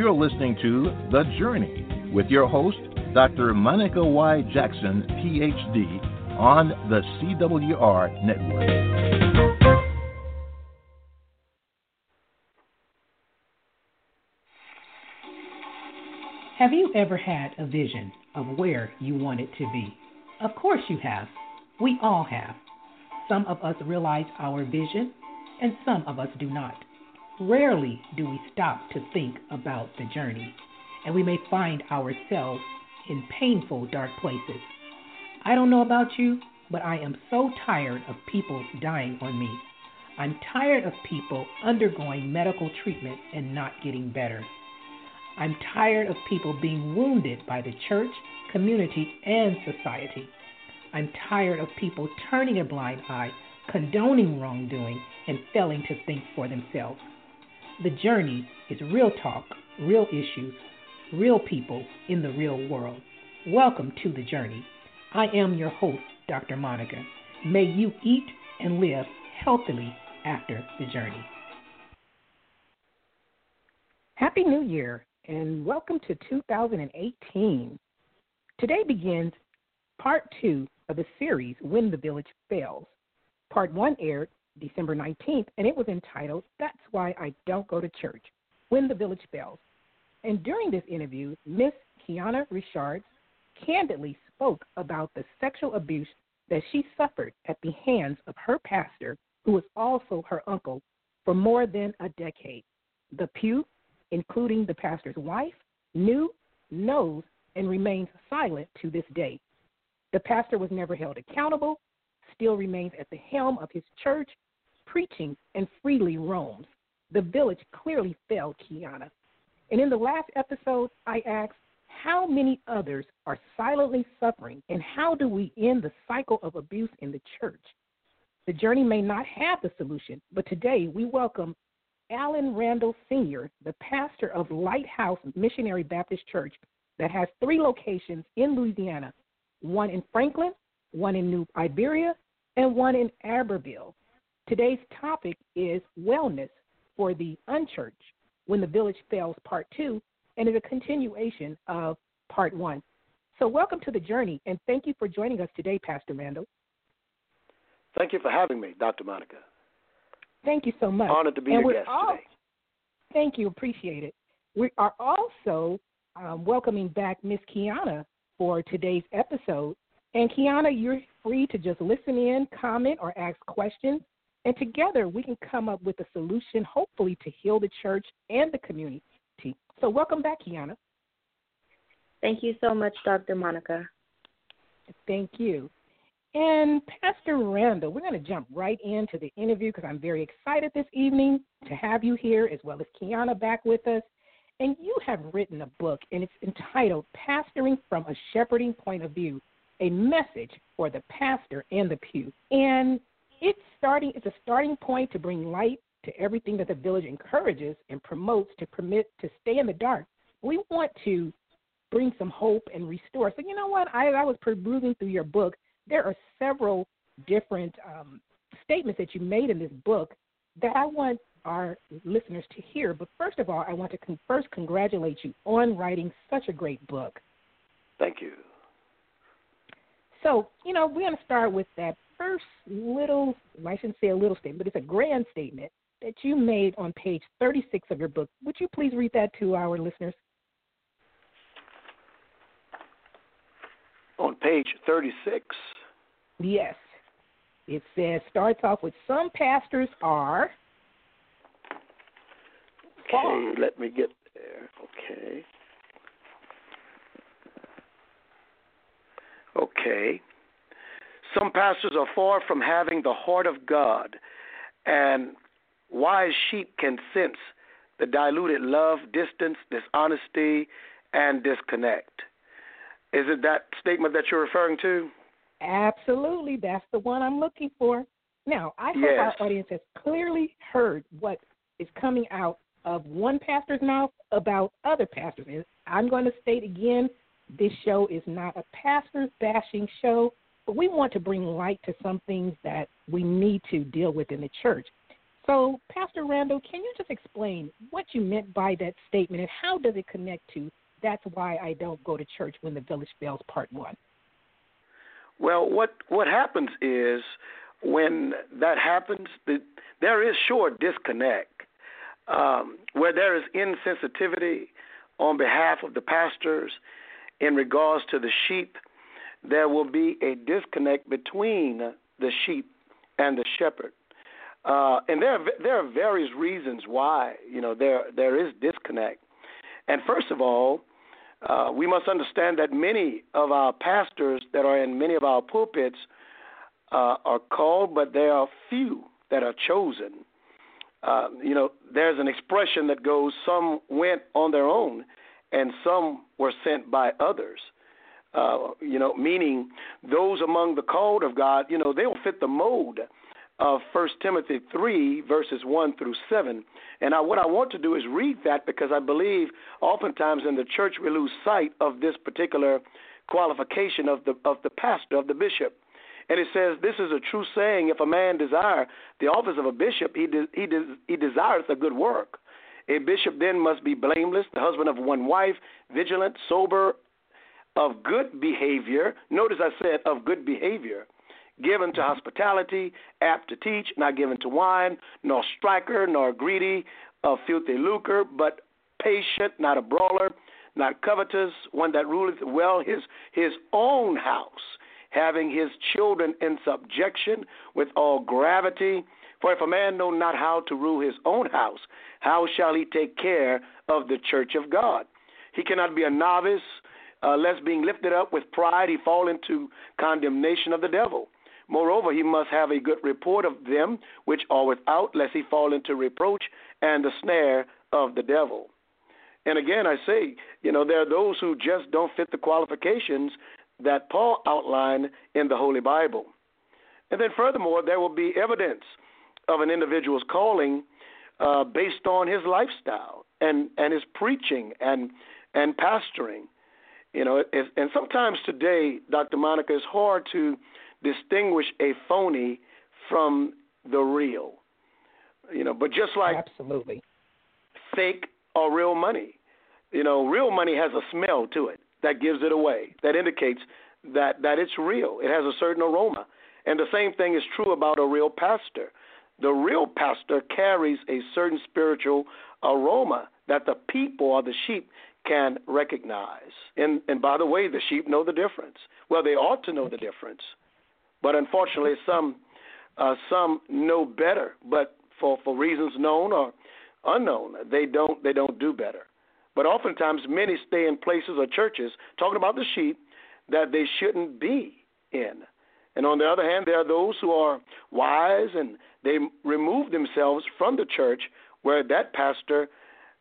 You're listening to The Journey with your host, Dr. Monica Y. Jackson, Ph.D., on the CWR Network. Have you ever had a vision of where you wanted to be? Of course you have. We all have. Some of us realize our vision, and some of us do not. Rarely do we stop to think about the journey, and we may find ourselves in painful, dark places. I don't know about you, but I am so tired of people dying on me. I'm tired of people undergoing medical treatment and not getting better. I'm tired of people being wounded by the church, community, and society. I'm tired of people turning a blind eye, condoning wrongdoing, and failing to think for themselves. The journey is real talk, real issues, real people in the real world. Welcome to The Journey. I am your host, Dr. Monica. May you eat and live healthily after the journey. Happy New Year, and welcome to 2018. Today begins Part 2 of the series, When the Village Fails. Part 1 aired December 19th, and it was entitled, That's Why I Don't Go to Church, When the Village Fails. And during this interview, Miss Kiana Richards candidly spoke about the sexual abuse that she suffered at the hands of her pastor, who was also her uncle, for more than a decade. The Pew, including the pastor's wife, knew, knows, and remains silent to this day. The pastor was never held accountable, still remains at the helm of his church, preaching, and freely roams. The village clearly failed Kiana. And in the last episode, I asked, how many others are silently suffering, and how do we end the cycle of abuse in the church? The journey may not have the solution, but today we welcome Alan Randall Sr., the pastor of Lighthouse Missionary Baptist Church that has 3 locations in Louisiana, one in Franklin, one in New Iberia, and one in Aberville. Today's topic is wellness for the unchurched, When the Village Fails, Part 2, and is a continuation of Part 1. So welcome to The Journey, and thank you for joining us today, Pastor Randall. Thank you for having me, Dr. Monica. Thank you so much. Honored to be your guest today. Thank you. Appreciate it. We are also welcoming back Miss Kiana for today's episode. And Kiana, you're free to just listen in, comment, or ask questions. And together we can come up with a solution, hopefully, to heal the church and the community. So welcome back, Kiana. Thank you so much, Dr. Monica. Thank you. And Pastor Randall, we're going to jump right into the interview because I'm very excited this evening to have you here, as well as Kiana back with us. And you have written a book, and it's entitled Pastoring from a Shepherding Point of View, a message for the pastor and the pew. And it's a starting point to bring light to everything that the village encourages and promotes to permit to stay in the dark. We want to bring some hope and restore. So you know what? I was perusing through your book. There are several different statements that you made in this book that I want our listeners to hear. But first of all, I want to first congratulate you on writing such a great book. Thank you. So, we're going to start with that first little, I shouldn't say a little statement, but it's a grand statement that you made on page 36 of your book. Would you please read that to our listeners? On page 36? Yes. It starts off with, some pastors are... Okay, let me get there. Okay. Some pastors are far from having the heart of God, and wise sheep can sense the diluted love, distance, dishonesty, and disconnect. Is it that statement that you're referring to? Absolutely. That's the one I'm looking for. Now, I hope our audience has clearly heard what is coming out of one pastor's mouth about other pastors. And I'm going to state again, this show is not a pastor-bashing show, but we want to bring light to some things that we need to deal with in the church. So, Pastor Randall, can you just explain what you meant by that statement and how does it connect to "That's Why I Don't Go to Church When the Village Fails" Part 1? Well, what happens is when that happens, there is sure disconnect. Where there is insensitivity on behalf of the pastors in regards to the sheep, there will be a disconnect between the sheep and the shepherd. And there are various reasons why, there is disconnect. And first of all, we must understand that many of our pastors that are in many of our pulpits are called, but there are few that are chosen. There's an expression that goes, some went on their own and some were sent by others. Meaning those among the called of God, they don't fit the mold of 1 Timothy 3, verses 1 through 7. And what I want to do is read that because I believe oftentimes in the church we lose sight of this particular qualification of the pastor, of the bishop. And it says, this is a true saying, if a man desire the office of a bishop, he desireth a good work. A bishop then must be blameless, the husband of one wife, vigilant, sober, of good behavior. Notice I said of good behavior, given to hospitality, apt to teach, not given to wine, nor striker, nor greedy of filthy lucre, but patient, not a brawler, not covetous, one that ruleth well his own house, having his children in subjection with all gravity. For if a man know not how to rule his own house, how shall he take care of the church of God? He cannot be a novice, lest being lifted up with pride he fall into condemnation of the devil. Moreover, he must have a good report of them which are without, lest he fall into reproach and the snare of the devil. And again, I say, there are those who just don't fit the qualifications that Paul outlined in the Holy Bible. And then furthermore, there will be evidence of an individual's calling based on his lifestyle and his preaching and pastoring. And sometimes today, Dr. Monica, it's hard to distinguish a phony from the real. But just like absolutely fake or real money, real money has a smell to it that gives it away, that indicates that it's real. It has a certain aroma. And the same thing is true about a real pastor. The real pastor carries a certain spiritual aroma that the people or the sheep can recognize. And by the way, the sheep know the difference. Well, they ought to know the difference. But unfortunately, some know better, but for reasons known or unknown, they don't do better. But oftentimes, many stay in places or churches talking about the sheep that they shouldn't be in. And on the other hand, there are those who are wise and they remove themselves from the church where that pastor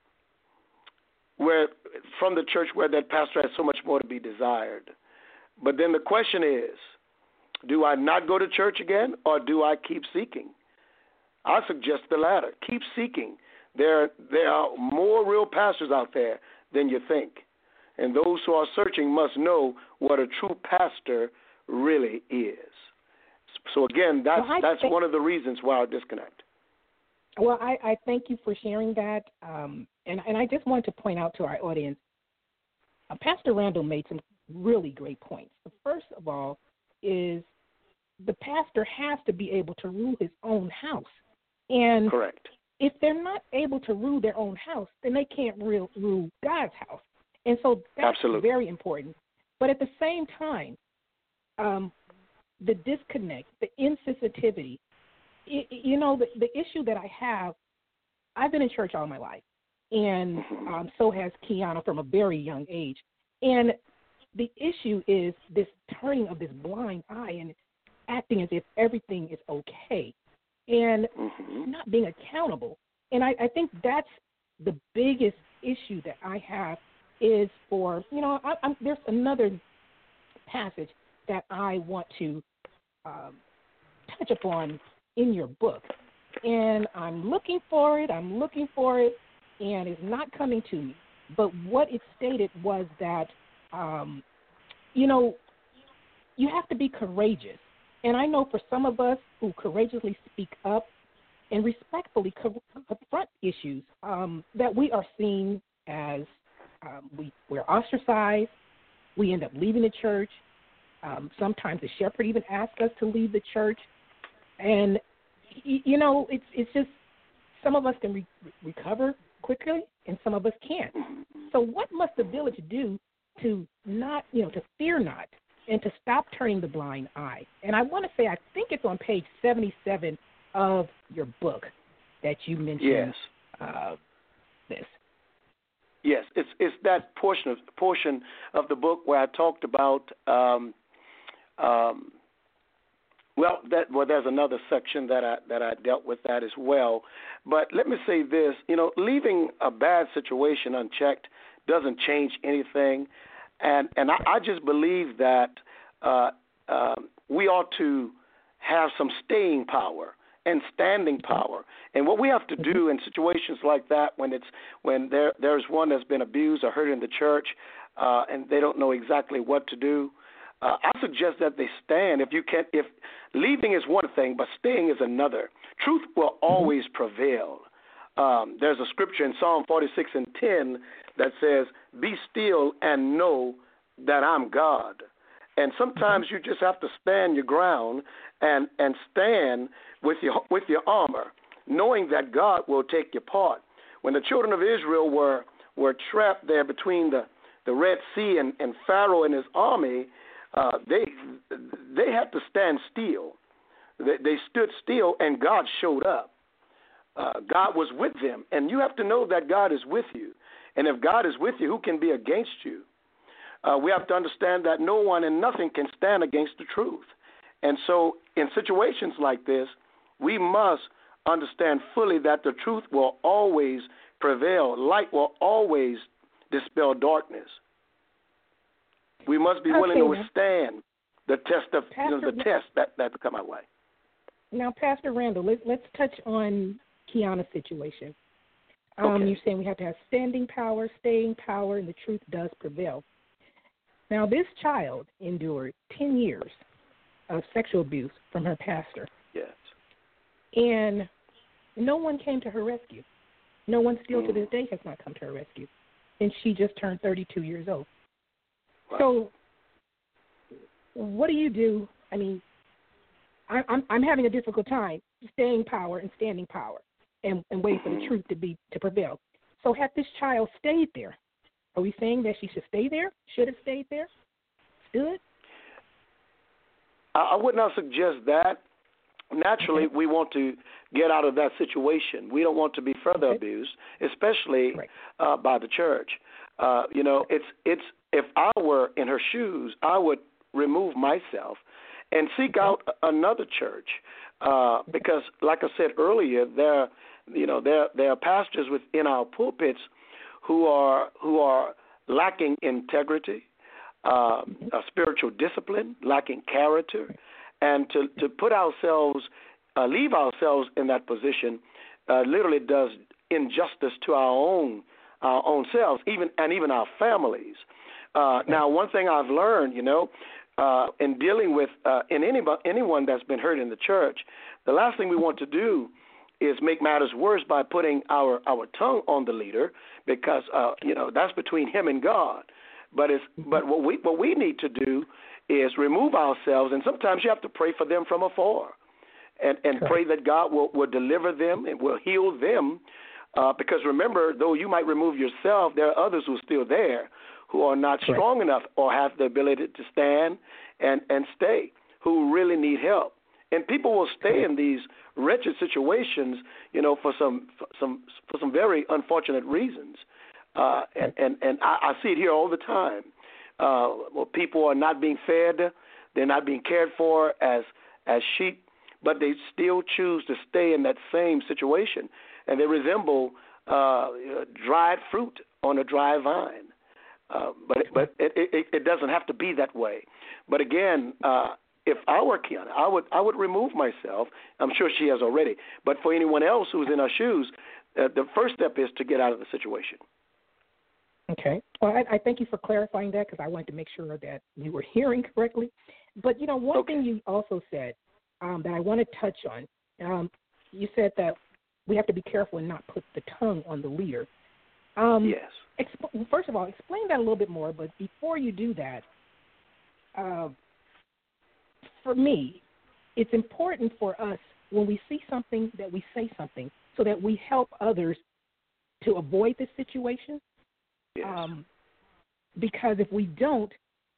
has so much more to be desired. But then the question is, do I not go to church again, or do I keep seeking? I suggest the latter. Keep seeking. There are more real pastors out there than you think. And those who are searching must know what a true pastor really is. So again, that's one of the reasons why I disconnect. Well, I thank you for sharing that. And I just want to point out to our audience, Pastor Randall made some really great points. The first of all is the pastor has to be able to rule his own house. And correct. If they're not able to rule their own house, then they can't rule God's house. And so that's absolutely very important. But at the same time, the disconnect, the insensitivity, the issue that I have, I've been in church all my life, and so has Kiana from a very young age. And the issue is this turning of this blind eye and acting as if everything is okay and not being accountable. And I think that's the biggest issue that I have is for, there's another passage that I want to touch upon in your book. And I'm looking for it, and it's not coming to me. But what it stated was that, you have to be courageous. And I know for some of us who courageously speak up, and respectfully confront issues that we are seen as we're ostracized. We end up leaving the church. Sometimes the shepherd even asks us to leave the church. And, it's just some of us can recover quickly and some of us can't. So what must the village do to not, to fear not and to stop turning the blind eye? And I want to say, I think it's on page 77 of your book that you mentioned. Yes. This. Yes, it's that portion of the book where I talked about. There's another section that I dealt with that as well. But let me say this: leaving a bad situation unchecked doesn't change anything, and I just believe that we ought to have some staying power and standing power. And what we have to do in situations like that, when there's one that's been abused or hurt in the church, and they don't know exactly what to do, I suggest that they stand. If leaving is one thing, but staying is another. Truth will always prevail. There's a scripture in Psalm 46:10 that says, "Be still and know that I'm God." And sometimes you just have to stand your ground and stand with your armor, knowing that God will take your part. When the children of Israel were trapped there between the Red Sea and Pharaoh and his army, they had to stand still. They stood still, and God showed up. God was with them, and you have to know that God is with you. And if God is with you, who can be against you? We have to understand that no one and nothing can stand against the truth. And so in situations like this, we must understand fully that the truth will always prevail. Light will always dispel darkness. We must be willing to withstand the test of the test that come our way. Now, Pastor Randall, let's touch on Kiana's situation. You're saying we have to have standing power, staying power, and the truth does prevail. Now, this child endured 10 years of sexual abuse from her pastor. Yes. And no one came to her rescue. No one still to this day has not come to her rescue. And she just turned 32 years old. Wow. So what do you do? I mean, I'm having a difficult time staying power and standing power and waiting for the truth to prevail. So had this child stayed there, are we saying that she should stay there? Should have stayed there? Stood? I would not suggest that. Naturally, we want to get out of that situation. We don't want to be further abused, especially by the church. It's if I were in her shoes, I would remove myself and seek out another church because, like I said earlier, there are pastors within our pulpits who are lacking integrity, spiritual discipline, lacking character, and to put ourselves, leave ourselves in that position, literally does injustice to our own selves, even our families. Now, one thing I've learned, in dealing with anyone that's been hurt in the church, the last thing we want to do is make matters worse by putting our tongue on the leader, because that's between him and God. But what we need to do is remove ourselves, and sometimes you have to pray for them from afar, and pray that God will deliver them and will heal them. Because remember, though you might remove yourself, there are others who are still there who are not strong enough or have the ability to stand and stay, who really need help. And people will stay in these wretched situations, for some very unfortunate reasons. And I see it here all the time. People are not being fed, they're not being cared for as sheep, but they still choose to stay in that same situation, and they resemble dried fruit on a dry vine. But it doesn't have to be that way. But again, if I were Kiana, I would remove myself. I'm sure she has already. But for anyone else who's in our shoes, the first step is to get out of the situation. Okay. Well, I thank you for clarifying that, because I wanted to make sure that you were hearing correctly. But, one thing you also said that I want to touch on, you said that we have to be careful and not put the tongue on the leader. Yes. First of all, explain that a little bit more. But before you do that, for me, it's important for us when we see something that we say something so that we help others to avoid this situation. Yes. Because if we don't,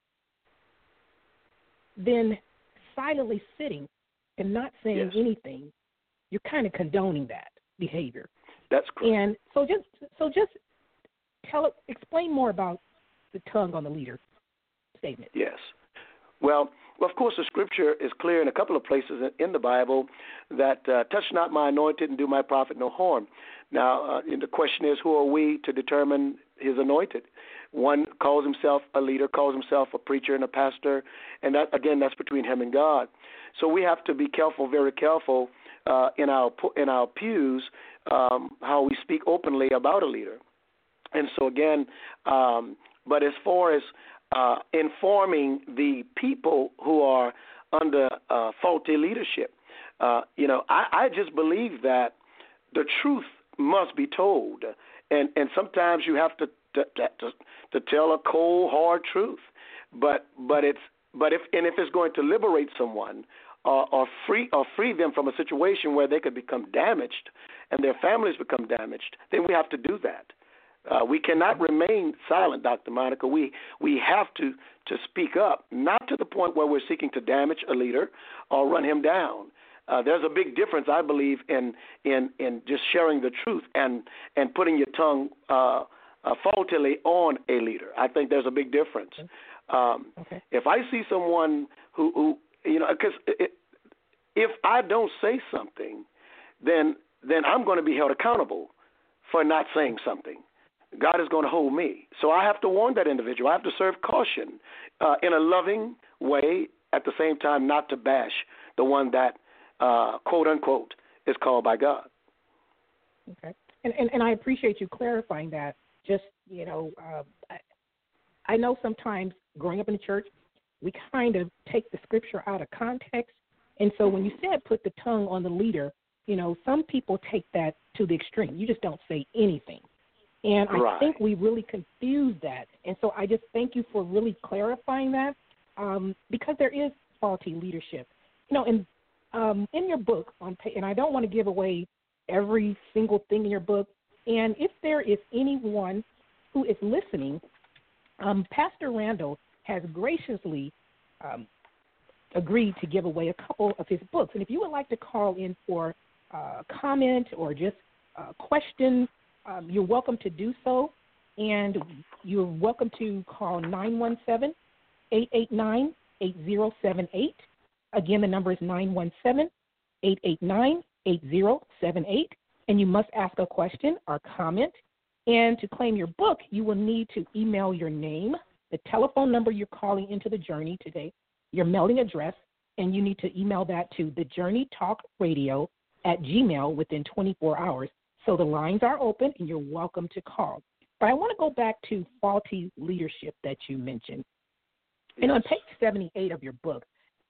then silently sitting and not saying anything, you're kind of condoning that behavior. That's correct. And so just explain more about the tongue on the leader statement. Yes. Well, of course, the scripture is clear in a couple of places in the Bible that touch not my anointed and do my prophet no harm. Now, the question is, who are we to determine his anointed? One calls himself a leader, calls himself a preacher and a pastor, and that, again, that's between him and God. So we have to be careful, very careful, in our pews, how we speak openly about a leader. And so, again, but as far as informing the people who are under faulty leadership, I just believe that the truth must be told, and sometimes you have to tell a cold, hard truth. But if it's going to liberate someone or free them from a situation where they could become damaged and their families become damaged, then we have to do that. We cannot remain silent, Dr. Monica. We have to speak up, not to the point where we're seeking to damage a leader or run him down. There's a big difference, I believe, in just sharing the truth and putting your tongue faultily on a leader. I think there's a big difference. If I see someone who because if I don't say something, then I'm going to be held accountable for not saying something. God is going to hold me. So I have to warn that individual. I have to serve caution in a loving way, at the same time not to bash the one that, quote, unquote, is called by God. Okay. And I appreciate you clarifying that. Just, I know sometimes growing up in the church, we kind of take the scripture out of context. And so when you said put the tongue on the leader, some people take that to the extreme. You just don't say anything. And I think we really confuse that. And so I just thank you for really clarifying that, because there is faulty leadership. In your book, and I don't want to give away every single thing in your book, and if there is anyone who is listening, Pastor Randall has graciously agreed to give away a couple of his books. And if you would like to call in for a comment or just a question, you're welcome to do so, and you're welcome to call 917-889-8078. Again, the number is 917-889-8078, and you must ask a question or comment. And to claim your book, you will need to email your name, the telephone number you're calling into the Journey today, your mailing address, and you need to email that to thejourneytalkradio@gmail.com within 24 hours. So the lines are open, and you're welcome to call. But I want to go back to faulty leadership that you mentioned. Yes. And on page 78 of your book,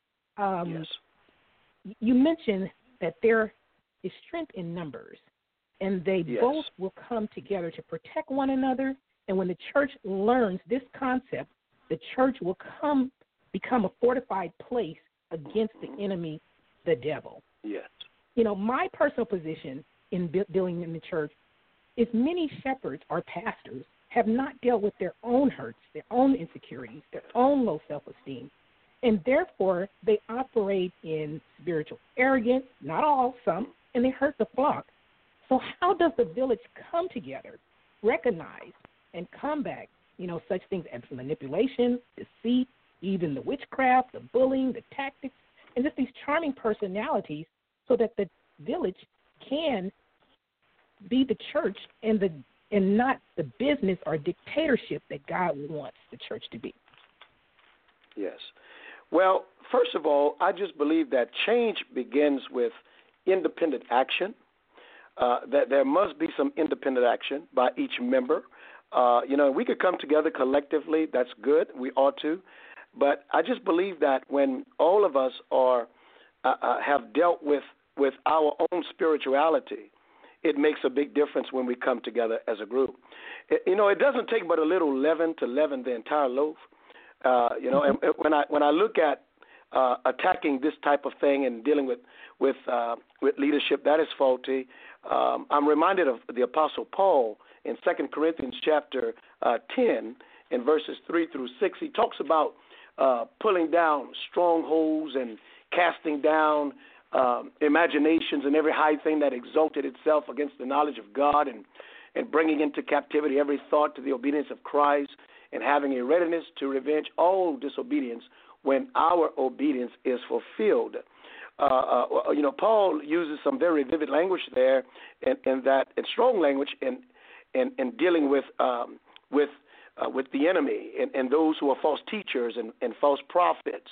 you mentioned that there is strength in numbers, and they both will come together to protect one another. And when the church learns this concept, the church will become a fortified place against the enemy, the devil. Yes. My personal position in dealing in the church is many shepherds or pastors have not dealt with their own hurts, their own insecurities, their own low self-esteem, and therefore they operate in spiritual arrogance, not all, some, and they hurt the flock. So how does the village come together, recognize, and combat, such things as manipulation, deceit, even the witchcraft, the bullying, the tactics, and just these charming personalities, so that the village can be the church and not the business or dictatorship that God wants the church to be? Yes. Well, first of all, I just believe that change begins with independent action, that there must be some independent action by each member. We could come together collectively. That's good. We ought to. But I just believe that when all of us have dealt with with our own spirituality, it makes a big difference when we come together as a group. It doesn't take but a little leaven to leaven the entire loaf. And when I look at attacking this type of thing and dealing with leadership that is faulty, I'm reminded of the Apostle Paul in 2 Corinthians chapter 10 in verses 3 through 6. He talks about pulling down strongholds and casting down imaginations and every high thing that exalted itself against the knowledge of God, and bringing into captivity every thought to the obedience of Christ, and having a readiness to revenge all disobedience when our obedience is fulfilled. Paul uses some very vivid language there, and strong language in dealing with the enemy and those who are false teachers and false prophets.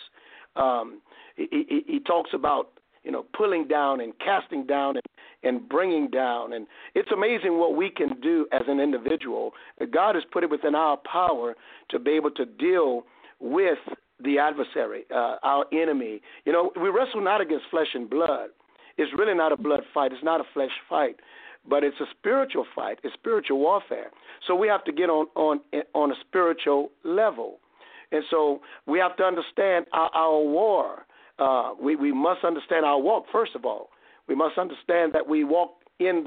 He talks about pulling down and casting down and bringing down. And it's amazing what we can do as an individual. God has put it within our power to be able to deal with the adversary, our enemy. We wrestle not against flesh and blood. It's really not a blood fight. It's not a flesh fight. But it's a spiritual fight. It's spiritual warfare. So we have to get on a spiritual level. And so we have to understand our war. We must understand our walk, first of all. We must understand that though we walk in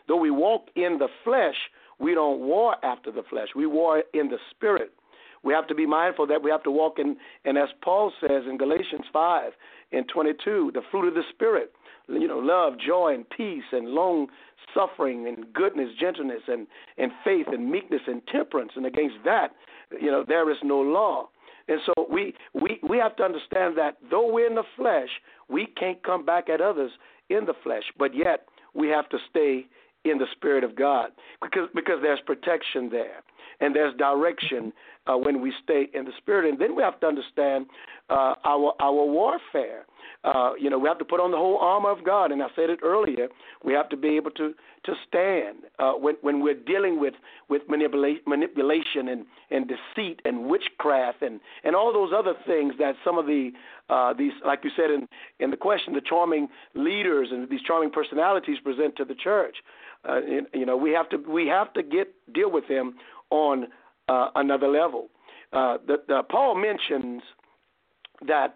the flesh, we don't war after the flesh. We war in the spirit. We have to be mindful that we have to walk in, and as Paul says in Galatians 5:22, the fruit of the Spirit, love, joy, and peace, and long suffering, and goodness, gentleness, and faith, and meekness, and temperance. And against that, there is no law. And so we have to understand that though we're in the flesh, we can't come back at others in the flesh, but yet we have to stay in the Spirit of God because there's protection there and there's direction when we stay in the Spirit. And then we have to understand our warfare. We have to put on the whole armor of God, and I said it earlier. We have to be able to stand when we're dealing with manipulation and deceit and witchcraft and all those other things that some of these, like you said in the question, the charming leaders and these charming personalities present to the church. We have to deal with them on another level. Paul mentions that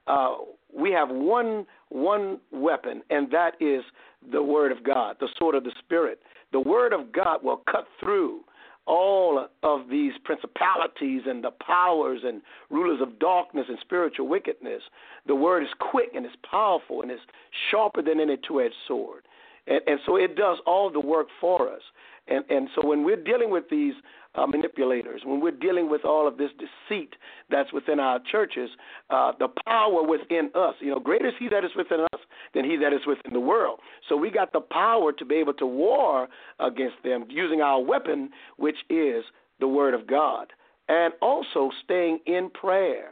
we have one weapon, and that is the Word of God, the sword of the Spirit. The Word of God will cut through all of these principalities and the powers and rulers of darkness and spiritual wickedness. The Word is quick and it's powerful and it's sharper than any two-edged sword. And so it does all the work for us. And so when we're dealing with these manipulators, when we're dealing with all of this deceit that's within our churches, the power within us, greater is he that is within us than he that is within the world. So we got the power to be able to war against them using our weapon, which is the Word of God, and also staying in prayer.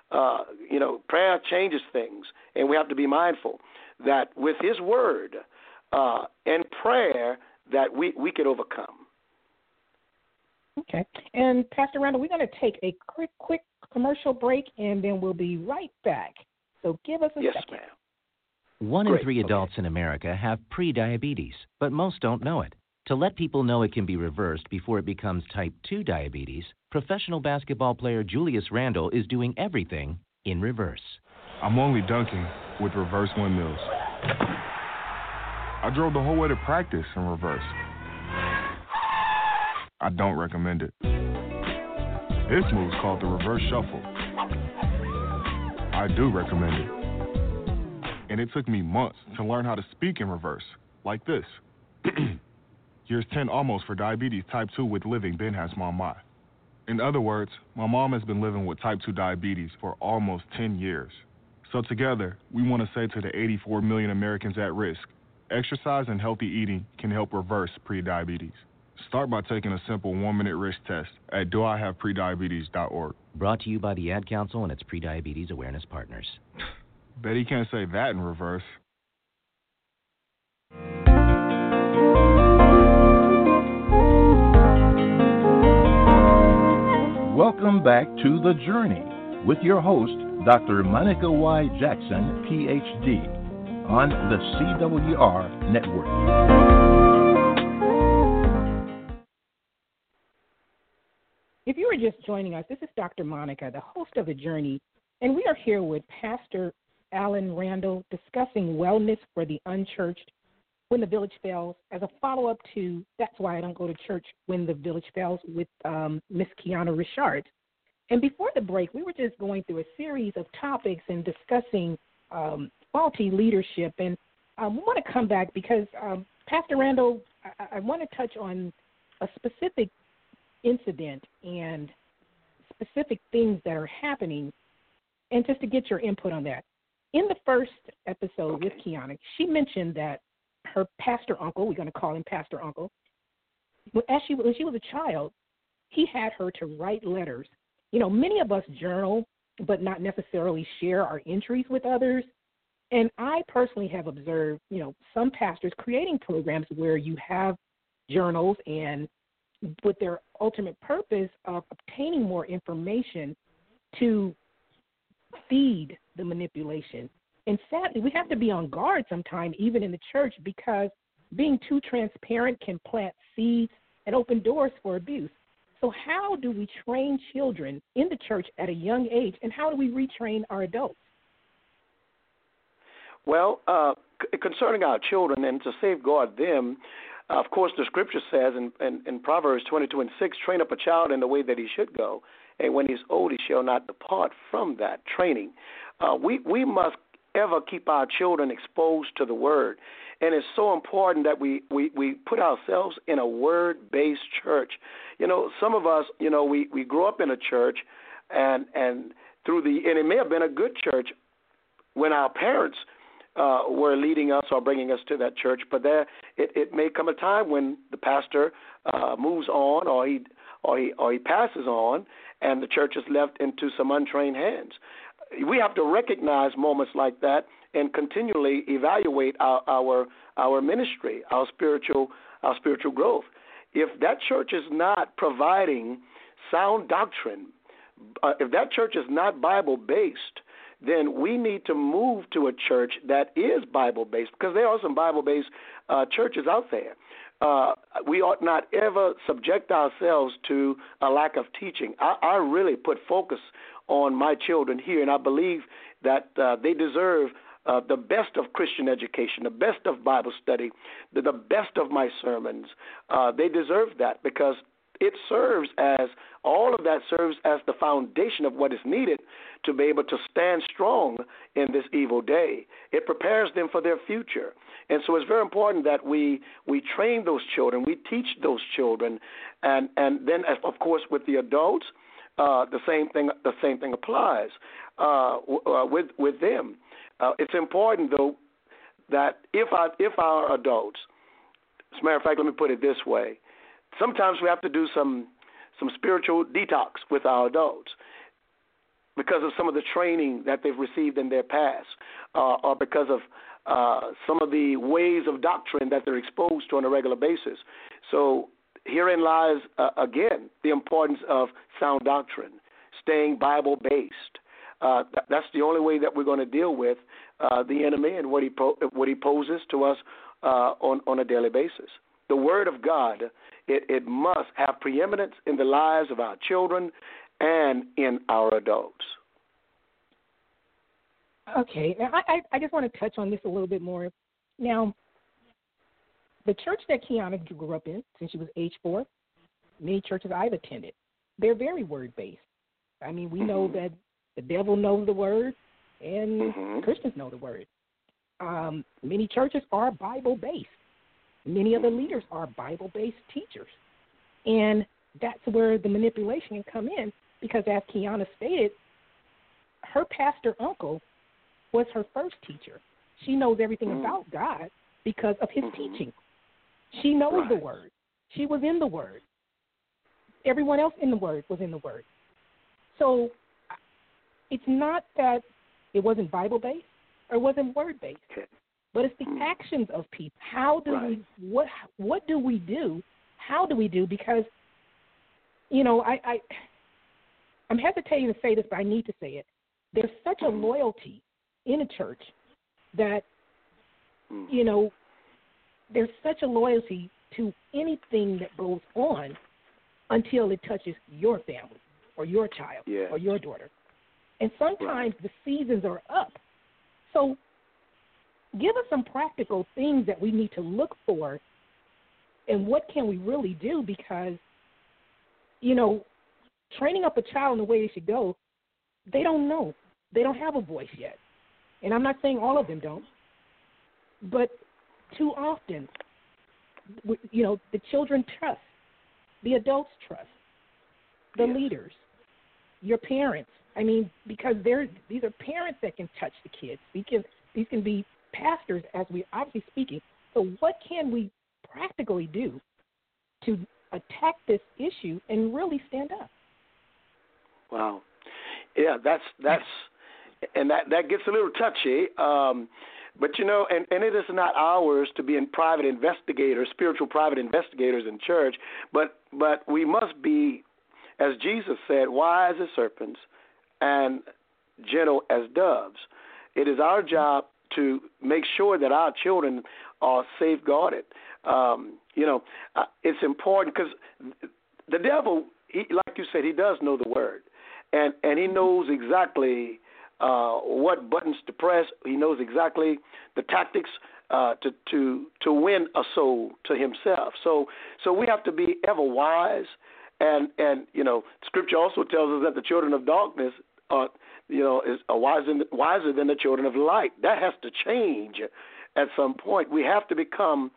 Prayer changes things, and we have to be mindful that with His Word and prayer that we could overcome. Okay. And Pastor Randall, we're going to take a quick commercial break, and then we'll be right back. So give us a second. Ma'am. 1 in 3 adults in America have prediabetes, but most don't know it. To let people know it can be reversed before it becomes type 2 diabetes, professional basketball player Julius Randle is doing everything in reverse. I'm only dunking with reverse windmills. I drove the whole way to practice in reverse. I don't recommend it. This move's called the reverse shuffle. I do recommend it. And it took me months to learn how to speak in reverse, like this. Years 10 almost for diabetes type 2 with living Ben has mama. In other words, my mom has been living with type 2 diabetes for almost 10 years. So together, we want to say to the 84 million Americans at risk, exercise and healthy eating can help reverse prediabetes. Start by taking a simple 1-minute risk test at doihaveprediabetes.org. Brought to you by the Ad Council and its prediabetes awareness partners. Bet he can't say that in reverse. Welcome back to The Journey with your host, Dr. Monica Y. Jackson, Ph.D. on the CWR Network. If you are just joining us, this is Dr. Monica, the host of The Journey, and we are here with Pastor Alan Randall discussing wellness for the unchurched when the village fails, as a follow-up to That's Why I Don't Go to Church When the Village Fails with Miss Kiana Richard. And before the break, we were just going through a series of topics and discussing faulty leadership. And we want to come back because, Pastor Randall, I want to touch on a specific incident and specific things that are happening, and just to get your input on that. In the first episode with Kiana, she mentioned that her pastor uncle, we're going to call him Pastor Uncle, when she was a child, he had her to write letters. You know, many of us journal, but not necessarily share our entries with others. And I personally have observed, you know, some pastors creating programs where you have journals and with their ultimate purpose of obtaining more information to feed the manipulation. And sadly, we have to be on guard sometimes, even in the church, because being too transparent can plant seeds and open doors for abuse. So how do we train children in the church at a young age, and how do we retrain our adults? Well, concerning our children and to safeguard them, of course, the Scripture says in Proverbs 22:6, train up a child in the way that he should go, and when he's old, he shall not depart from that training. We must ever keep our children exposed to the Word, and it's so important that we put ourselves in a Word-based church. You know, some of us, you know, we grew up in a church, and it may have been a good church when our parents were leading us or bringing us to that church, but it may come a time when the pastor moves on or he passes on, and the church is left into some untrained hands. We have to recognize moments like that and continually evaluate our ministry, our spiritual growth. If that church is not providing sound doctrine, if that church is not Bible-based, then we need to move to a church that is Bible-based, because there are some Bible-based churches out there. We ought not ever subject ourselves to a lack of teaching. I really put focus on my children here, and I believe that they deserve the best of Christian education, the best of Bible study, the best of my sermons. They deserve that, because all of that serves as the foundation of what is needed to be able to stand strong in this evil day. It prepares them for their future. And so it's very important that we train those children, we teach those children, and then, of course, with the adults, the same thing applies with them. It's important, though, that if our adults, as a matter of fact, let me put it this way, sometimes we have to do some spiritual detox with our adults because of some of the training that they've received in their past, or because of some of the ways of doctrine that they're exposed to on a regular basis. So herein lies, again, the importance of sound doctrine, staying Bible-based. That's the only way that we're going to deal with the enemy and what he poses to us on a daily basis. The Word of God, it must have preeminence in the lives of our children and in our adults. Okay, now I just want to touch on this a little bit more. Now, the church that Kiana grew up in since she was age 4, many churches I've attended, they're very Word-based. I mean, we know that the devil knows the Word and Christians know the Word. Many churches are Bible-based. Many of the leaders are Bible-based teachers. And that's where the manipulation can come in, because as Kiana stated, her pastor uncle was her first teacher. She knows everything about God because of his teaching. She knows the Word. She was in the Word. Everyone else in the Word was in the Word. So it's not that it wasn't Bible-based or wasn't Word-based, but it's the actions of people. How do we? What do we do? How do we do? Because, you know, I'm hesitating to say this, but I need to say it. There's such a loyalty in a church that you know, there's such a loyalty to anything that goes on until it touches your family or your child or your daughter. And sometimes the seasons are up. So give us some practical things that we need to look for and what can we really do, because, you know, training up a child in the way they should go, they don't know. They don't have a voice yet. And I'm not saying all of them don't, but too often, you know, the children trust, the adults trust, the leaders, your parents. I mean, because these are parents that can touch the kids. These can be pastors, as we're obviously speaking. So what can we practically do to attack this issue and really stand up? Wow. Yeah, that gets a little touchy. But, you know, and it is not ours to be private investigators, spiritual private investigators in church, but we must be, as Jesus said, wise as serpents and gentle as doves. It is our job to make sure that our children are safeguarded. You know, it's important because the devil, like you said, he does know the word, and he knows exactly what buttons to press. He knows exactly the tactics to win a soul to himself. So we have to be ever wise, and you know, Scripture also tells us that the children of darkness are wiser than the children of light. That has to change at some point. We have to become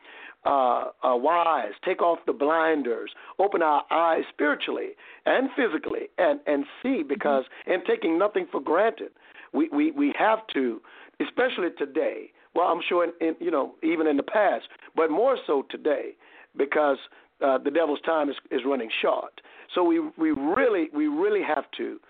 wise, take off the blinders, open our eyes spiritually and physically, and see, because and taking nothing for granted. We have to, especially today. Well, I'm sure in you know, even in the past, but more so today, because the devil's time is running short. So we really have to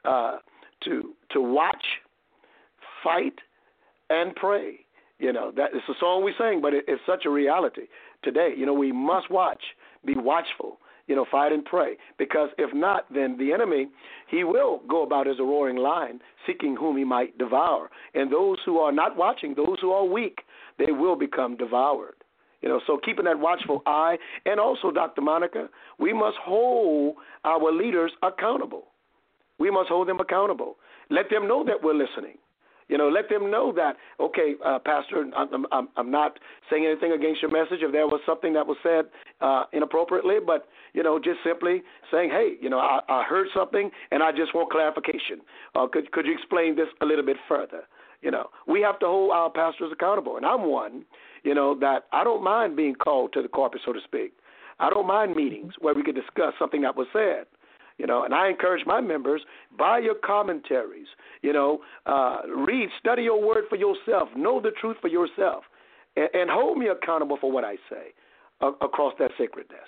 watch, fight, and pray. You know, that it's a song we sing, but it's such a reality today. You know, we must watch, be watchful, you know, fight and pray, because if not, then the enemy, he will go about as a roaring lion, seeking whom he might devour. And those who are not watching, those who are weak, they will become devoured. You know, so keeping that watchful eye, and also, Dr. Monica, we must hold our leaders accountable. We must hold them accountable. Let them know that we're listening. You know, let them know that, okay, Pastor, I'm not saying anything against your message if there was something that was said inappropriately, but, you know, just simply saying, hey, you know, I heard something and I just want clarification. Could you explain this a little bit further? You know, we have to hold our pastors accountable. And I'm one, you know, that I don't mind being called to the carpet, so to speak. I don't mind meetings where we could discuss something that was said. You know, and I encourage my members, buy your commentaries, you know, read, study your word for yourself, know the truth for yourself, and hold me accountable for what I say across that sacred desk.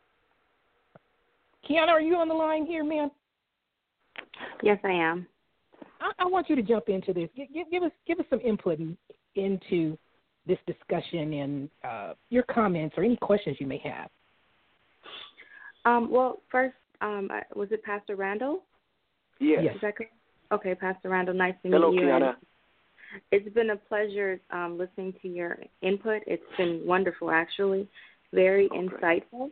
Kiana, are you on the line here, ma'am? Yes, I am. I want you to jump into this. Give us some input into this discussion and your comments or any questions you may have. Well, first, was it Pastor Randall? Yes. Is that correct? Okay, Pastor Randall, nice to meet you. Hello, Kiana. It's been a pleasure listening to your input. It's been wonderful, actually, very insightful.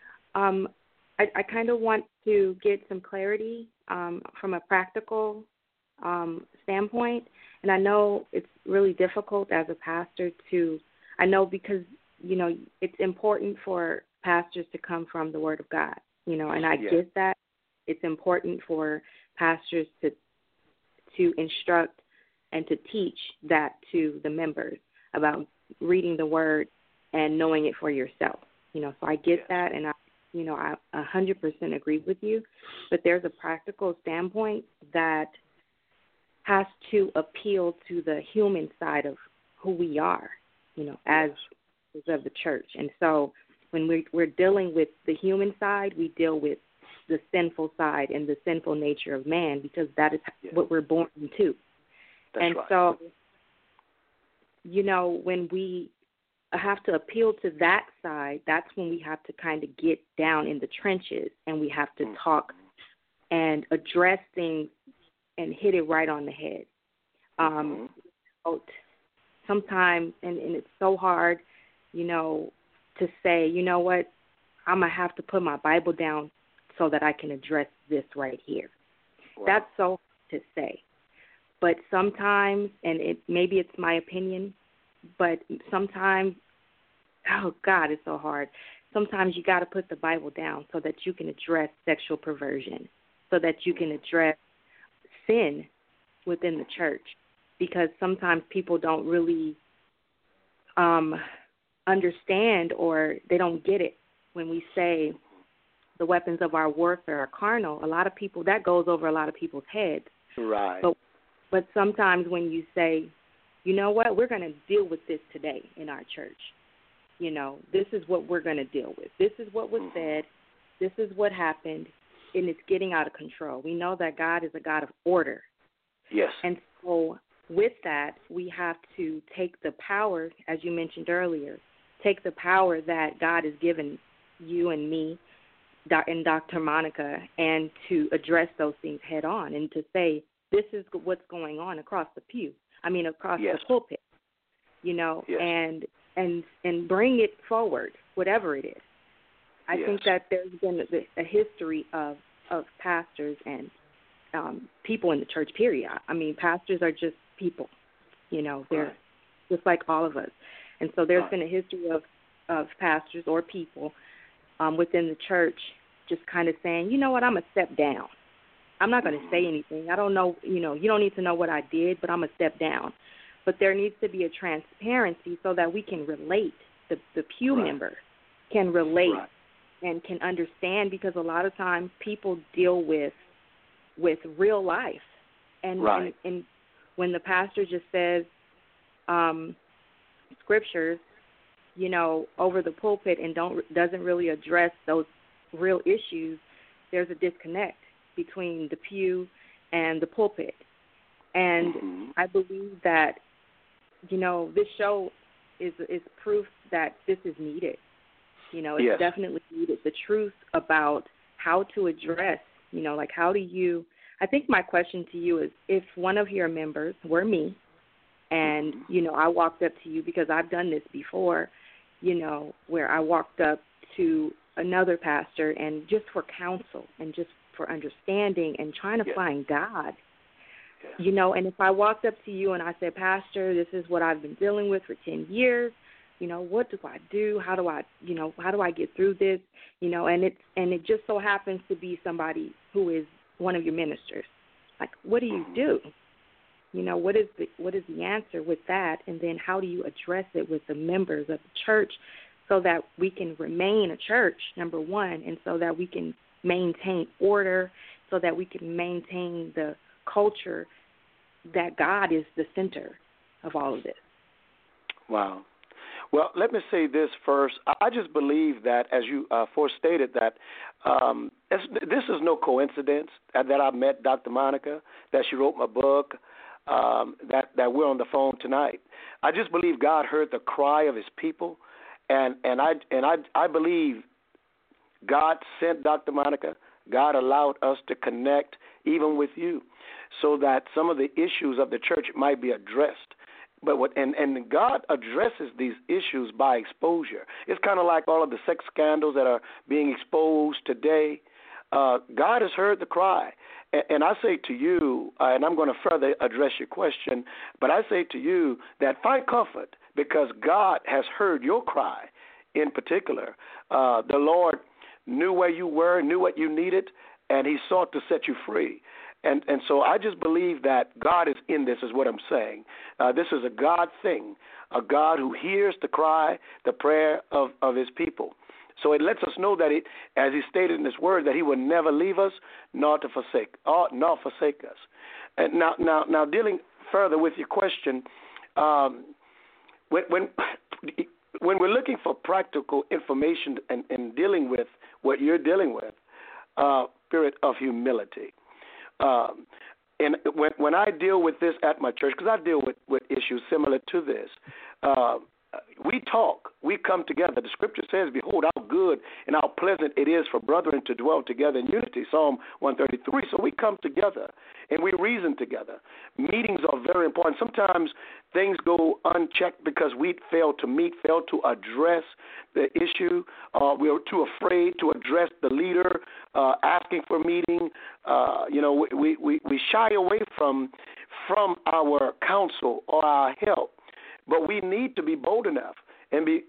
I kind of want to get some clarity from a practical standpoint, and I know it's really difficult as a pastor I know because, you know, it's important for pastors to come from the Word of God. You know, and I get that. It's important for pastors to instruct and to teach that to the members about reading the word and knowing it for yourself. You know, so I get that, and I 100% agree with you. But there's a practical standpoint that has to appeal to the human side of who we are, you know, as of the church. And so when we're dealing with the human side, we deal with the sinful side and the sinful nature of man, because that is what we're born into. That's right. So, you know, when we have to appeal to that side, that's when we have to kind of get down in the trenches and we have to talk and address things and hit it right on the head. sometimes, and it's so hard, to say, you know what, I'm going to have to put my Bible down so that I can address this right here. Wow. That's so hard to say. But sometimes, and maybe it's my opinion, but sometimes, oh, God, it's so hard. Sometimes you got to put the Bible down so that you can address sexual perversion, so that you can address sin within the church, because sometimes people don't really understand, or they don't get it when we say the weapons of our warfare are carnal. A lot of people, that goes over a lot of people's heads. Right. But sometimes when you say, you know what, we're going to deal with this today in our church. This is what we're going to deal with. This is what was said. This is what happened, and it's getting out of control. We know that God is a God of order. Yes. And so with that, we have to take the power, as you mentioned earlier, take the power that God has given you and me and Dr. Monica, and to address those things head on, and to say, this is what's going on across the across yes. the pulpit, yes. and bring it forward, whatever it is. I yes. think that there's been a history of pastors and people in the church, period. Pastors are just people, they're just like all of us. And so there's been a history of pastors or people within the church just kind of saying, you know what, I'm going to step down. I'm not going to say anything. I don't know, you don't need to know what I did, but I'm going to step down. But there needs to be a transparency so that we can relate. The pew member can relate and can understand, because a lot of times people deal with real life. And when the pastor just says scriptures, over the pulpit and doesn't really address those real issues, there's a disconnect between the pew and the pulpit. And I believe that, this show is proof that this is needed. It's yes. definitely needed. The truth about how to address, how do you, I think my question to you is, if one of your members were me, and, I walked up to you, because I've done this before, where I walked up to another pastor and just for counsel and just for understanding and trying to yes. find God, yes. And if I walked up to you and I said, Pastor, this is what I've been dealing with for 10 years, what do I do? How do I get through this? And it just so happens to be somebody who is one of your ministers. Like, what do you do? What is the answer with that? And then how do you address it with the members of the church so that we can remain a church, number one, and so that we can maintain order, so that we can maintain the culture that God is the center of all of this? Wow. Well, let me say this first. I just believe that, as you forestated, that this is no coincidence that I met Dr. Monica, that she wrote my book, that we're on the phone tonight. I just believe God heard the cry of his people, and I believe God sent Dr. Monica. God allowed us to connect even with you so that some of the issues of the church might be addressed. But and God addresses these issues by exposure. It's kind of like all of the sex scandals that are being exposed today. God has heard the cry. And I say to you, and I'm going to further address your question, but I say to you that find comfort, because God has heard your cry in particular. The Lord knew where you were, knew what you needed, and he sought to set you free. And so I just believe that God is in this, is what I'm saying. This is a God thing, a God who hears the cry, the prayer of his people. So it lets us know that, as he stated in his word, that he will never leave us nor forsake us. And now dealing further with your question, when we're looking for practical information and dealing with what you're dealing with, spirit of humility. And when I deal with this at my church, because I deal with issues similar to this, we talk, we come together. The scripture says, behold, how good and how pleasant it is for brethren to dwell together in unity, Psalm 133. So we come together and we reason together. Meetings are very important. Sometimes things go unchecked because we fail to meet, fail to address the issue. We're too afraid to address the leader asking for a meeting. We shy away from our counsel or our help. But we need to be bold enough and be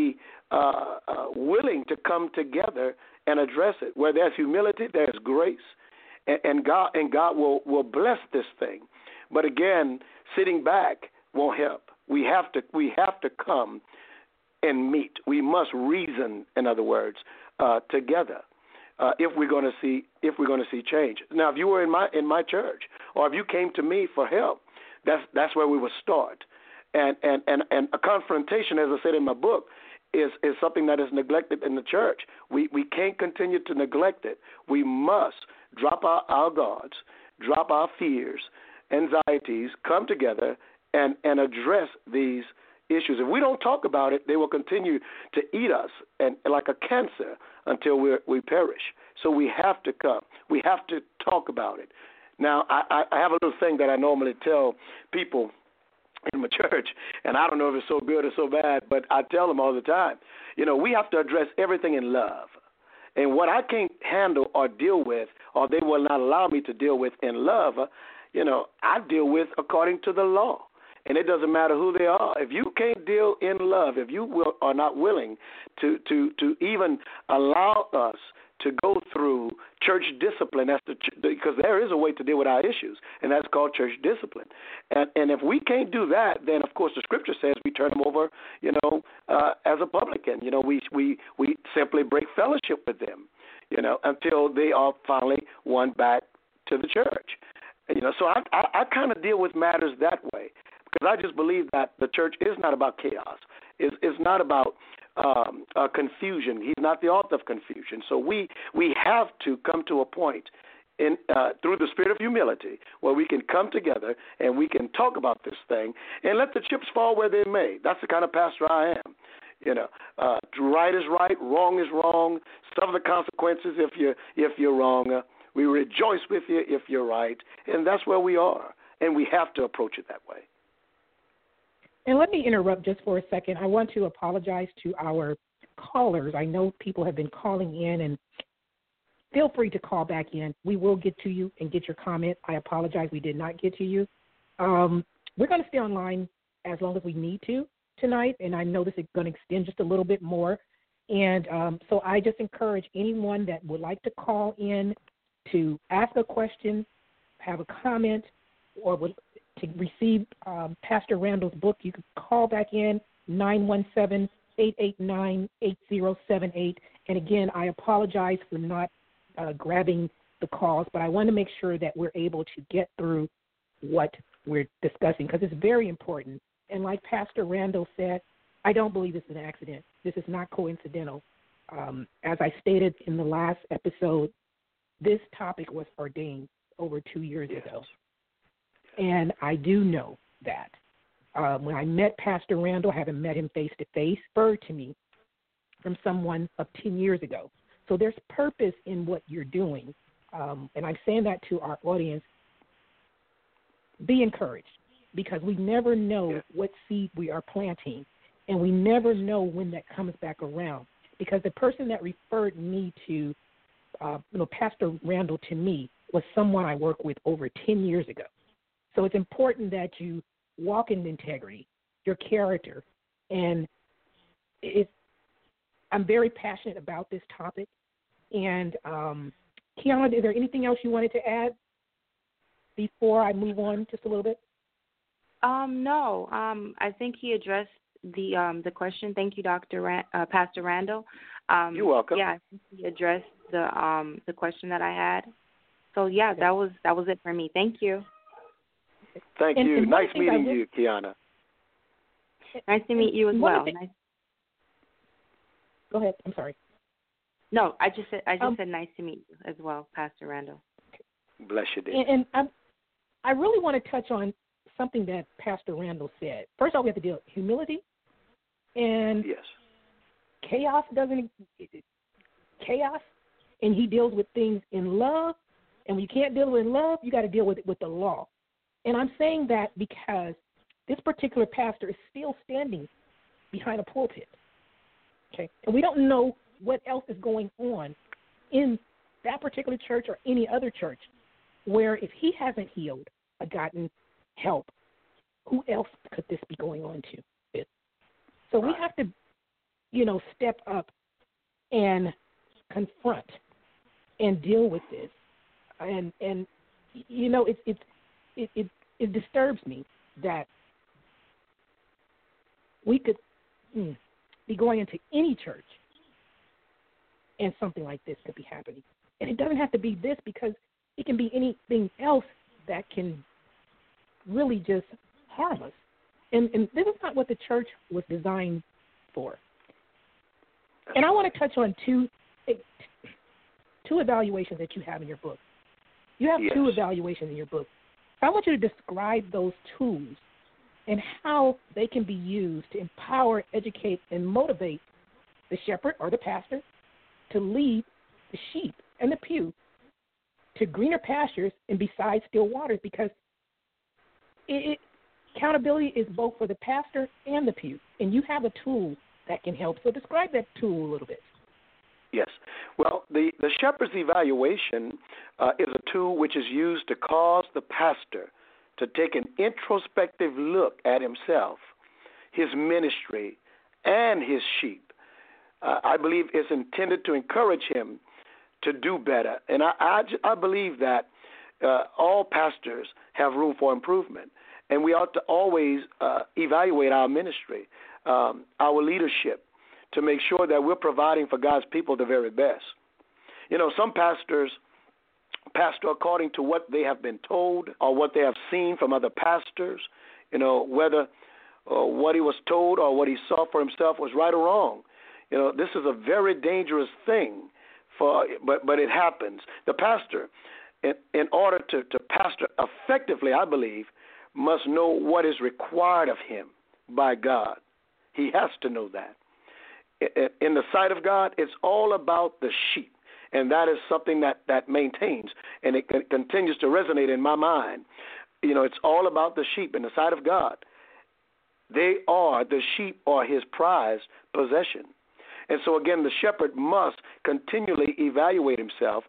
willing to come together and address it. Where there's humility, there's grace, and God will bless this thing. But again, sitting back won't help. We have to come and meet. We must reason, in other words, together. If we're going to see change. Now, if you were in my church, or if you came to me for help, that's where we would start. And a confrontation, as I said in my book, is something that is neglected in the church. We can't continue to neglect it. We must drop our guards, drop our fears, anxieties, come together and address these issues. If we don't talk about it, they will continue to eat us and like a cancer until we perish. So we have to come. We have to talk about it. Now, I have a little thing that I normally tell people in my church, and I don't know if it's so good or so bad, but I tell them all the time, we have to address everything in love. And what I can't handle or deal with, or they will not allow me to deal with in love, I deal with according to the law. And it doesn't matter who they are. If you can't deal in love, if you are not willing to even allow us to go through church discipline, because there is a way to deal with our issues, and that's called church discipline. And if we can't do that, then of course the scripture says we turn them over, as a publican. We simply break fellowship with them, until they are finally won back to the church. So I kind of deal with matters that way, because I just believe that the church is not about chaos. It's not about confusion. He's not the author of confusion. So we have to come to a point through the spirit of humility where we can come together and we can talk about this thing and let the chips fall where they may. That's the kind of pastor I am. Right is right, wrong is wrong. Suffer the consequences if you're wrong. We rejoice with you if you're right, and that's where we are, and we have to approach it that way. And let me interrupt just for a second. I want to apologize to our callers. I know people have been calling in, and feel free to call back in. We will get to you and get your comment. I apologize we did not get to you. We're going to stay online as long as we need to tonight, and I know this is going to extend just a little bit more. And so I just encourage anyone that would like to call in to ask a question, have a comment, or would to receive Pastor Randall's book, you can call back in 917-889-8078. And again, I apologize for not grabbing the calls, but I want to make sure that we're able to get through what we're discussing, because it's very important. And like Pastor Randall said, I don't believe it's an accident. This is not coincidental. As I stated in the last episode, this topic was ordained over 2 years ago. And I do know that. When I met Pastor Randall, I haven't met him face-to-face, spurred to me from someone of 10 years ago. So there's purpose in what you're doing. And I'm saying that to our audience. Be encouraged, because we never know what seed we are planting, and we never know when that comes back around. Because the person that referred me to, Pastor Randall to me, was someone I worked with over 10 years ago. So it's important that you walk in integrity, your character. And I'm very passionate about this topic. And Kiana, is there anything else you wanted to add before I move on just a little bit? No. I think he addressed the question. Thank you, Pastor Randall. You're welcome. Yeah, I think he addressed the question that I had. So yeah, that was it for me. Thank you. Thank you. And nice meeting you, Kiana. Nice to meet you as well. Go ahead. I'm sorry. No, I just said nice to meet you as well, Pastor Randall. Bless you, dear. And I really want to touch on something that Pastor Randall said. First of all, we have to deal with humility, And yes, chaos, and he deals with things in love. And when you can't deal with love, you got to deal with it with the law. And I'm saying that because this particular pastor is still standing behind a pulpit. Okay, and we don't know what else is going on in that particular church or any other church, where if he hasn't healed or gotten help, who else could this be going on to? So we have to, step up and confront and deal with this. And it disturbs me that we could be going into any church and something like this could be happening. And it doesn't have to be this, because it can be anything else that can really just harm us. And this is not what the church was designed for. And I want to touch on two evaluations that you have in your book. You have two evaluations in your book. So I want you to describe those tools and how they can be used to empower, educate, and motivate the shepherd or the pastor to lead the sheep and the pew to greener pastures and beside still waters, because accountability is both for the pastor and the pew, and you have a tool that can help. So describe that tool a little bit. Yes. Well, the shepherd's evaluation is a tool which is used to cause the pastor to take an introspective look at himself, his ministry, and his sheep. I believe it's intended to encourage him to do better. And I believe that all pastors have room for improvement, and we ought to always evaluate our ministry, our leadership, to make sure that we're providing for God's people the very best. Some pastors pastor according to what they have been told or what they have seen from other pastors, whether what he was told or what he saw for himself was right or wrong. This is a very dangerous thing, but it happens. The pastor, in order to pastor effectively, I believe, must know what is required of him by God. He has to know that. In the sight of God, it's all about the sheep, and that is something that maintains, and it continues to resonate in my mind. It's all about the sheep in the sight of God. The sheep are his prized possession. And so, again, the shepherd must continually evaluate himself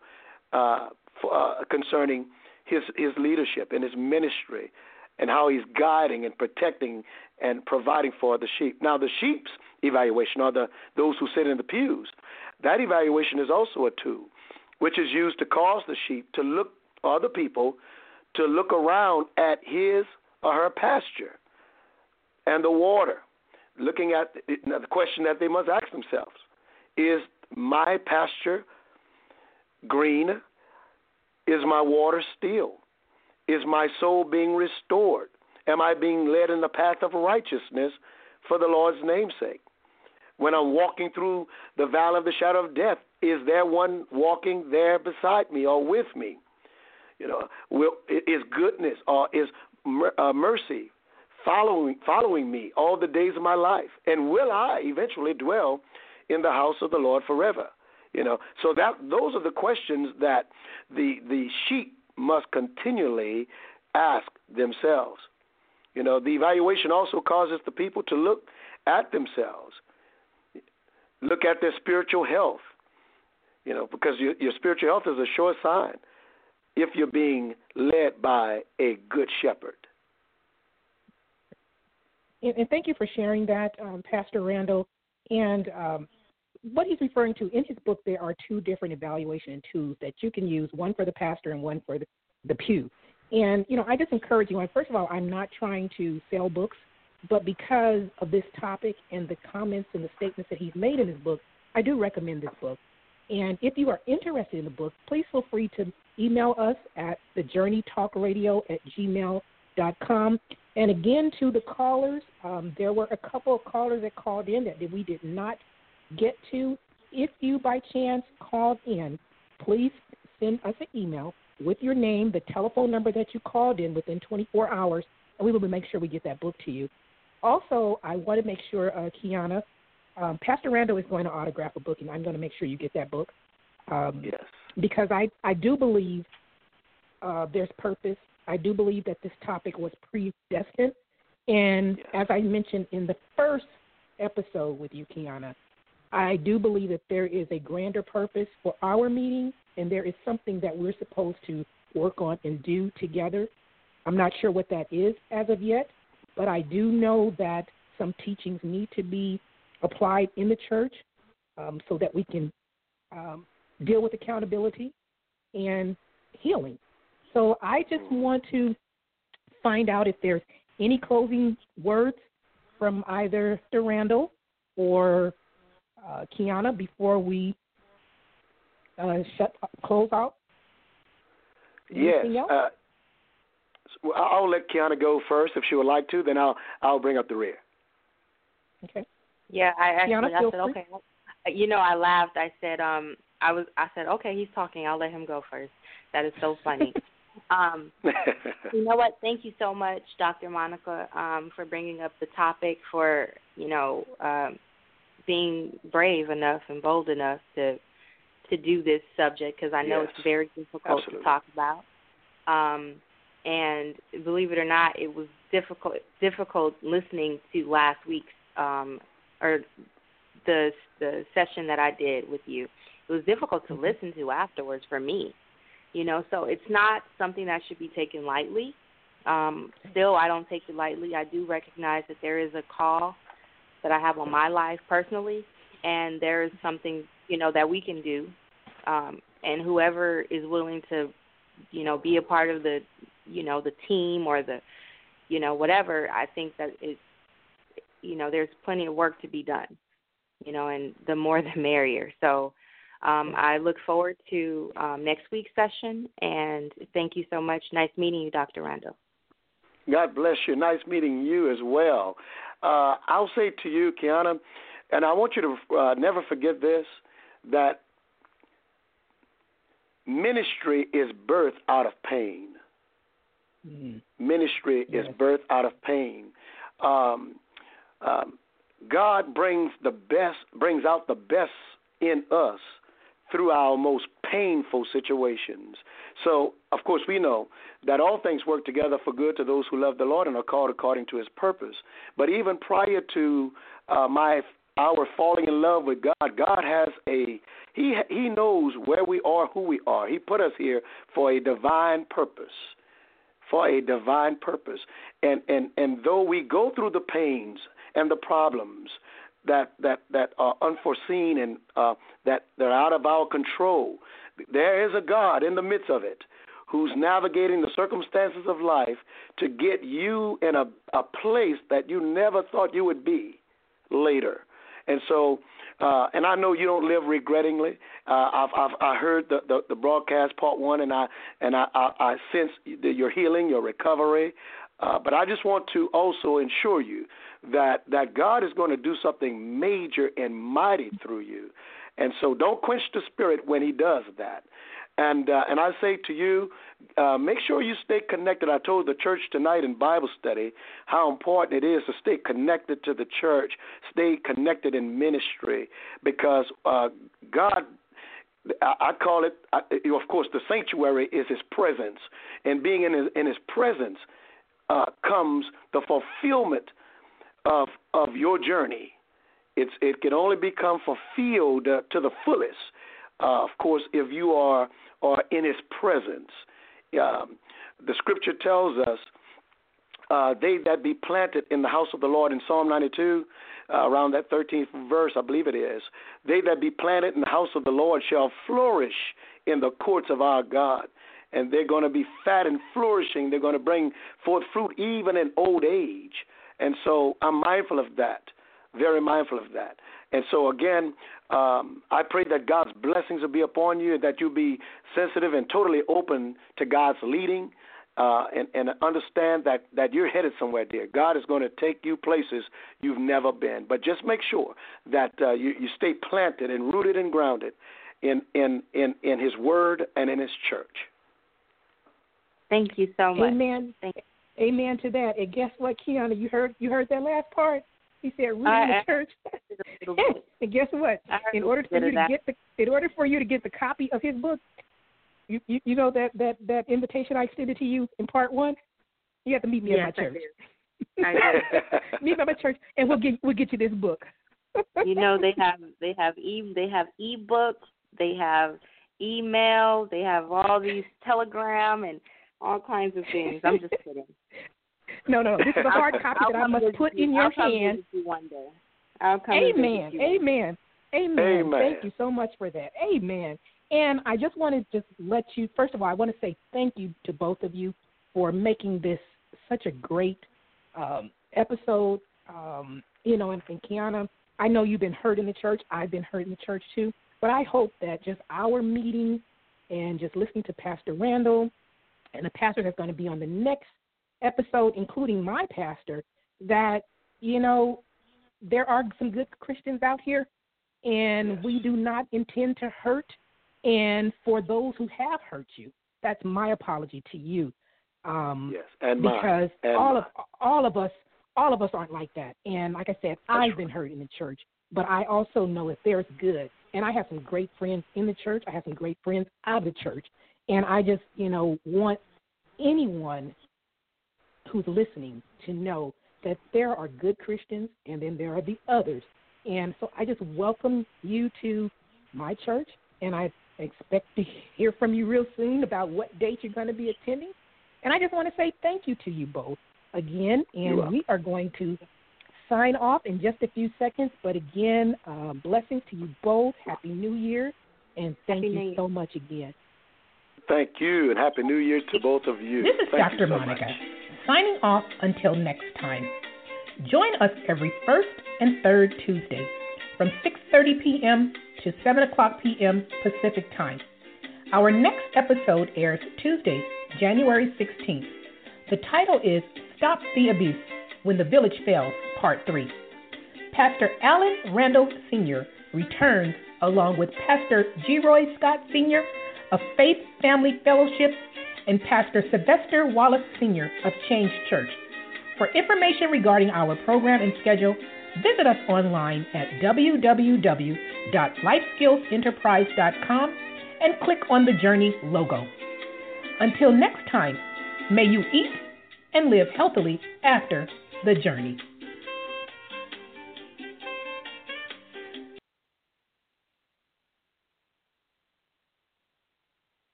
concerning his leadership and his ministry and how he's guiding and protecting and providing for the sheep. Now, the sheep's evaluation, or those who sit in the pews, that evaluation is also a tool which is used to cause the sheep to look, or the people, to look around at his or her pasture and the water, looking at the question that they must ask themselves: is my pasture green? Is my water still? Is my soul being restored? Am I being led in the path of righteousness for the Lord's name's sake? When I'm walking through the valley of the shadow of death, is there one walking there beside me or with me? Is goodness or is mercy following me all the days of my life? And will I eventually dwell in the house of the Lord forever? So those are the questions that the sheep must continually ask themselves. The evaluation also causes the people to look at themselves, look at their spiritual health, because your spiritual health is a sure sign if you're being led by a good shepherd. And thank you for sharing that, Pastor Randall. And what he's referring to in his book, there are two different evaluation tools that you can use, one for the pastor and one for the pew. And, I just encourage you, and first of all, I'm not trying to sell books, but because of this topic and the comments and the statements that he's made in his book, I do recommend this book. And if you are interested in the book, please feel free to email us at thejourneytalkradio@gmail.com. And again, to the callers, there were a couple of callers that called in that we did not get to. If you by chance called in, please send us an email with your name, the telephone number that you called in within 24 hours, and we will make sure we get that book to you. Also, I want to make sure, Kiana, Pastor Randall is going to autograph a book, and I'm going to make sure you get that book. Yes. Because I do believe there's purpose. I do believe that this topic was predestined. And as I mentioned in the first episode with you, Kiana, I do believe that there is a grander purpose for our meeting, and there is something that we're supposed to work on and do together. I'm not sure what that is as of yet, but I do know that some teachings need to be applied in the church so that we can deal with accountability and healing. So I just want to find out if there's any closing words from either Mr. Randall or Kiana before we close out. Anything else? I'll let Kiana go first if she would like to. Then I'll bring up the rear. Okay. Yeah, I Kiana, said okay. I laughed. I said I said okay, he's talking. I'll let him go first. That is so funny. You know what? Thank you so much, Dr. Monica, for bringing up the topic, for being brave enough and bold enough to do this subject, because I know it's very difficult to talk about. And believe it or not, it was difficult listening to last week's or the session that I did with you. It was difficult to listen to afterwards for me. So it's not something that should be taken lightly. Still, I don't take it lightly. I do recognize that there is a call that I have on my life personally, and there is something, that we can do. And whoever is willing to, be a part of the, the team or the, whatever, I think that it's, there's plenty of work to be done, and the more the merrier. So I look forward to next week's session, and thank you so much. Nice meeting you, Dr. Randall. God bless you. Nice meeting you as well. I'll say to you, Kiana, and I want you to never forget this, that ministry is birthed out of pain. Mm-hmm. Ministry is birthed out of pain. God brings out the best in us through our most painful situations. So, of course, we know that all things work together for good to those who love the Lord and are called according to his purpose. But even prior to our falling in love with God, God has He knows where we are, who we are. He put us here for a divine purpose. For a divine purpose. And though we go through the pains and the problems that are unforeseen and that they're out of our control, there is a God in the midst of it who's navigating the circumstances of life to get you in a place that you never thought you would be later. And so, and I know you don't live regrettingly. I heard the broadcast part one, and I sense your healing, your recovery. But I just want to also assure you that God is going to do something major and mighty through you. And so don't quench the spirit when he does that. And I say to you, make sure you stay connected. I told the church tonight in Bible study how important it is to stay connected to the church, stay connected in ministry, because God, I call it, of course, the sanctuary is his presence. And being in his presence comes the fulfillment of your journey. It can only become fulfilled to the fullest, of course, if you are in his presence. The scripture tells us, they that be planted in the house of the Lord in Psalm 92, around that 13th verse, I believe it is, they that be planted in the house of the Lord shall flourish in the courts of our God. And they're going to be fat and flourishing. They're going to bring forth fruit even in old age. And so I'm mindful of that, very mindful of that. And so, again, I pray that God's blessings will be upon you, that you'll be sensitive and totally open to God's leading, and understand that you're headed somewhere, dear. God is going to take you places you've never been. But just make sure that you stay planted and rooted and grounded in his word and in his church. Thank you so much. Amen. Amen to that. And guess what, Kiana? You heard that last part? He said, "Read in the church." And guess what? In order for you to get the copy of his book, you know that invitation I extended to you in part 1. You have to meet me at my church. I did. Meet me at my church, and we'll get you this book. You know, they have ebooks, they have email, they have all these Telegram and all kinds of things. I'm just kidding. No, this is a hard copy that I must put in your hand. One day. I'll come Amen. Amen. Thank you so much for that. Amen. And I just want to just let you, first of all, I want to say thank you to both of you for making this such a great episode. And Kiana, I know you've been hurt in the church. I've been hurt in the church too. But I hope that just our meeting and just listening to Pastor Randall and the pastor that's going to be on the next episode, including my pastor, that, there are some good Christians out here, and we do not intend to hurt. And for those who have hurt you, that's my apology to you. Yes, and because mine. all of us aren't like that. And like I said, I've been hurt in the church, but I also know that there's good. And I have some great friends in the church. I have some great friends out of the church. And I just, want anyone who's listening to know that there are good Christians and then there are the others. And so I just welcome you to my church, and I expect to hear from you real soon about what date you're going to be attending. And I just want to say thank you to you both again, and we are going to sign off in just a few seconds. But again, blessings to you both. Happy New Year, and thank you so much again. Thank you, and Happy New Year to both of you. This is Dr. Monica, signing off until next time. Join us every first and third Tuesday from 6:30 p.m. to 7 o'clock p.m. Pacific Time. Our next episode airs Tuesday, January 16th. The title is Stop the Abuse, When the Village Fails, Part 3. Pastor Alan Randall Sr. returns along with Pastor G. Roy Scott Sr. of Faith Family Fellowship and Pastor Sylvester Wallace Sr. of Change Church. For information regarding our program and schedule, visit us online at www.lifeskillsenterprise.com and click on the Journey logo. Until next time, may you eat and live healthily after the journey.